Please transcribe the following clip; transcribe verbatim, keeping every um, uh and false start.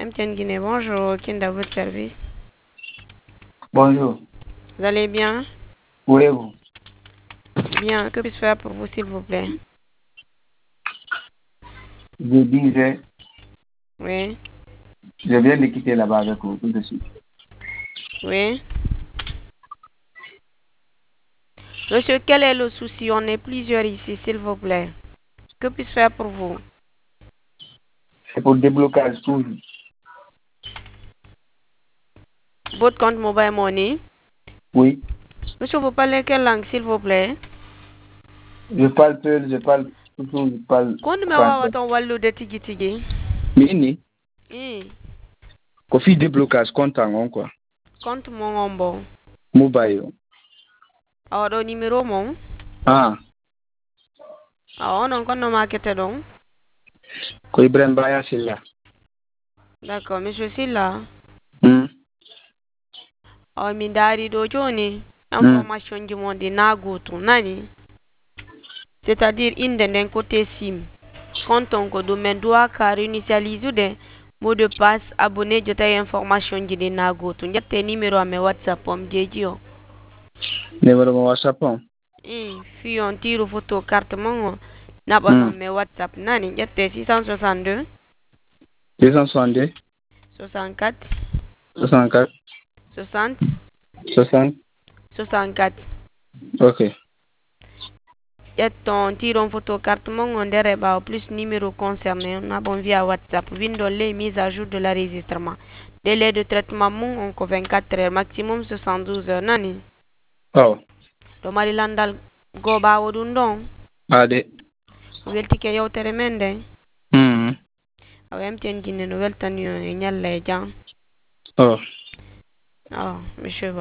M T N Guinée, bonjour. Qui est à votre service? Bonjour. Vous allez bien? Oui, vous. Bien. Que puis-je faire pour vous, s'il vous plaît? Je disais, Oui. je viens de quitter là-bas avec vous tout de suite. Oui. Monsieur, quel est le souci? On est plusieurs ici, s'il vous plaît. Que puis-je faire pour vous? C'est pour déblocage toujours. Votre compte mobile money? Oui. Monsieur, vous parlez quelle langue, s'il vous plaît? Je parle peu, je parle toujours, je parle Quand me wawa français. ton wallo de tigi tigi? Mini, Eh, kofi déblocage content on quoi. compte mon ombo. Mobile. Ah, do numéro mon? Ah, Ah, on en connaît marketé donc. ko Ibrahim Baya c'est là. D'accord, monsieur, c'est là. Hmm. Ah, mi dari do joni. Hmm. Information du monde na goto nani? C'est-à-dire inde d'un côté sim. Quand on ko domaine doit car initialiser de mot de passe abonné jota information di na goto. Njate numéro à mes WhatsApp om jejo. Numéro mon WhatsApp. on. Eh, fi on tire photo carte mon na Hmm. bonom mes WhatsApp nani njate six cent soixante-deux deux cent soixante-deux, soixante-quatre soixante-quatre, soixante soixante. soixante-quatre. Ok. Jetton tire une photo carte mon on dereba plus numéro concerné on a bon via WhatsApp. Vindo les mises à jour de l'enregistrement. Délai de traitement mon on ko vingt-quatre heures maximum soixante-douze heures nani. Oh. Do mari landal go bawo dun don. Ade. Welti ke yewtere men de. Hmm. Aw M T N Guinée no weltani on e nyalle jam. Oh. Oh, monsieur